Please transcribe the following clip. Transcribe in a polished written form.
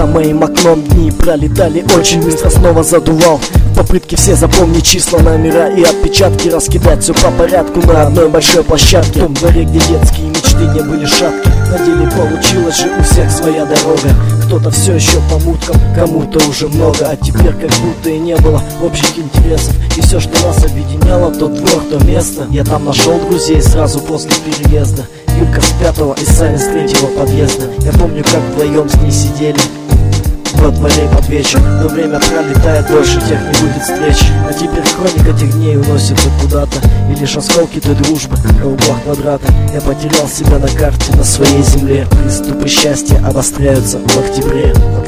моим окном дни пролетали очень быстро, снова задувал попытки все запомнить числа, номера и отпечатки, раскидать все по порядку на одной большой площадке. В том дворе, где детские мечты не были шатки, на деле получилось же у всех своя дорога. Кто-то все еще по муткам, кому-то уже много, а теперь как будто и не было общих интересов. И все, что нас объединяло, тот двор, то место. Я там нашел друзей сразу после переезда. Юлька с 5-го и Саня с 3-го подъезда. Я помню, как вдвоем с ней сидели во дворе под вечер. Но время пролетает, больше тех не будет встреч. А теперь хроника тех дней уносится куда-то, и лишь осколки той дружбы на углах квадрата. Я потерял себя на карте, на своей земле. Приступы счастья обостряются в октябре.